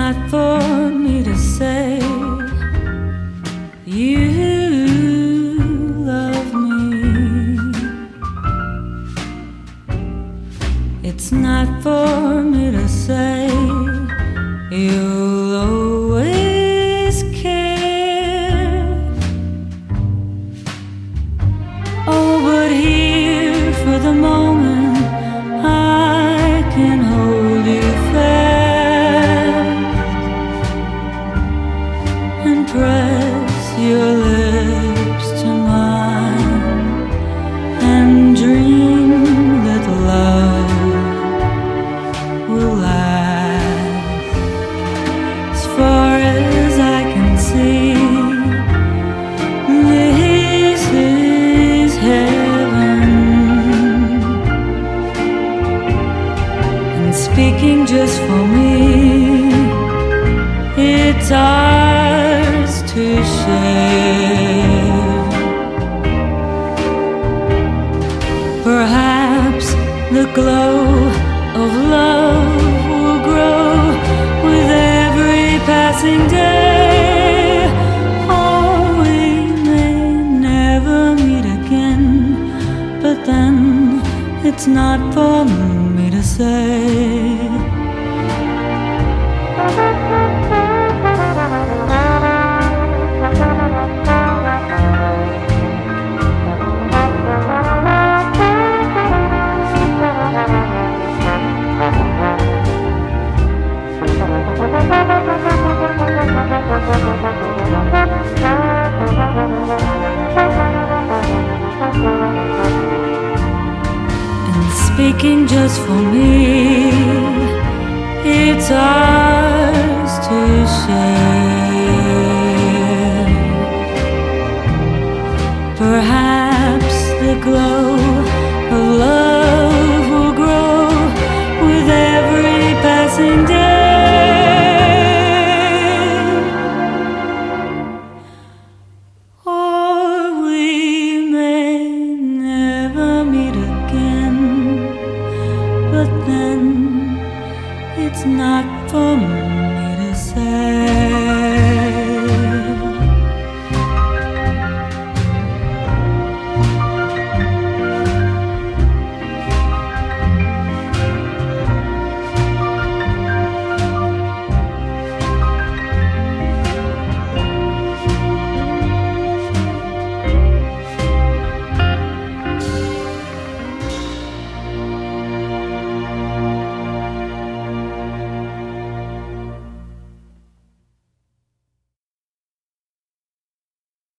not for me to say you love me. It's not for me to say you'll always care. Oh, but here for the moment I can hold you fast and press your lips to mine and dream that love will last. As far as I can see, this is heaven. And speaking just for me, it's ours to share. Perhaps the glow of love will grow with every passing day. Oh, we may never meet again, but then it's not for me to say. And speaking just for me, it's all